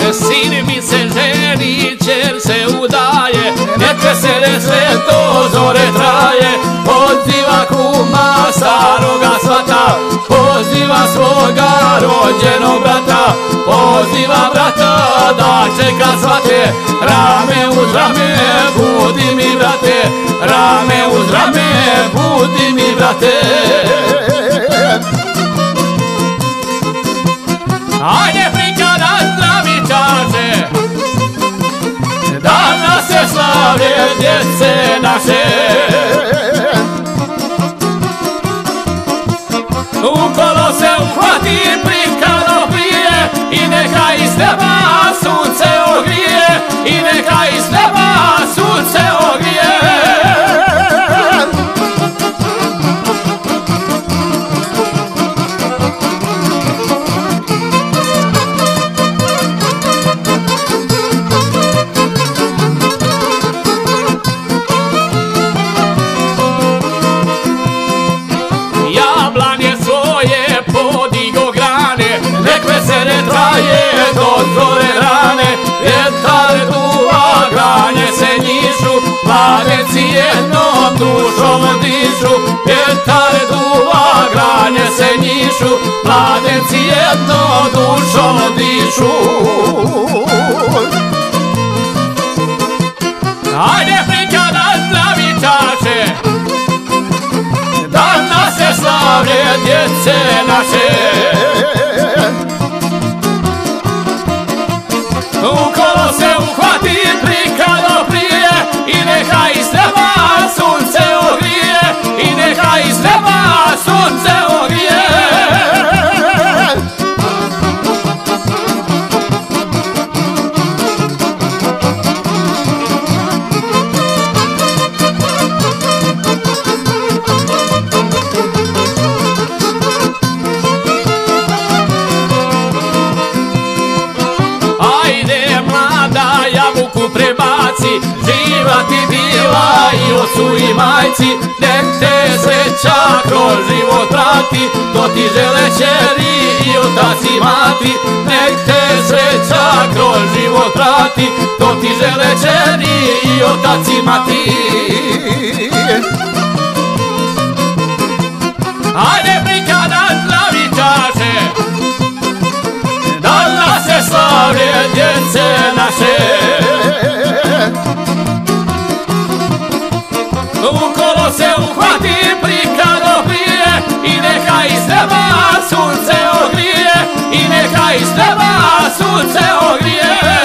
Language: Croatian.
sin mi se ženi, čer se udaje, neka se sve do zore traje. Poziva kuma staroga svata, poziva svoga rođenog brata, poziva brata da čeka svate, rame uz rame, budi mi brate, rame uz rame, budi mi brate. Ajde prikada zdravi čaše, danas se slavlje djece naše. Ukolo se uhvati prikado prije i neka iz neba sunce ogrije, i neka iz neba sunce ogrije. Jablanje svoje podigo grane, nek vesele traje do zore rane. Vjetar duva, granje se njišu, mladenci jednom dušom dišu. Vjetar duva, granje se njišu, mladenci jednom dušom dišu. Ajde prikada zdravi čaše, danas se slavlje djece naše. Ukolo se uhvati prikado prije i neka iz neba sunce ogrije, i neka iz neba sunce ogrije. Prebaci, živa ti bila i ocu i majci, nek te sreća kroz život prati, to ti žele čeri i otac i mati. Nek te sreća kroz život prati, to ti žele čeri i otac i mati. Ajde prikada zdravi čaše, danas se slavlje djece naše. Ukolo se uhvati prikado prije i neka iz neba sunce ogrije, i neka iz neba sunce ogrije.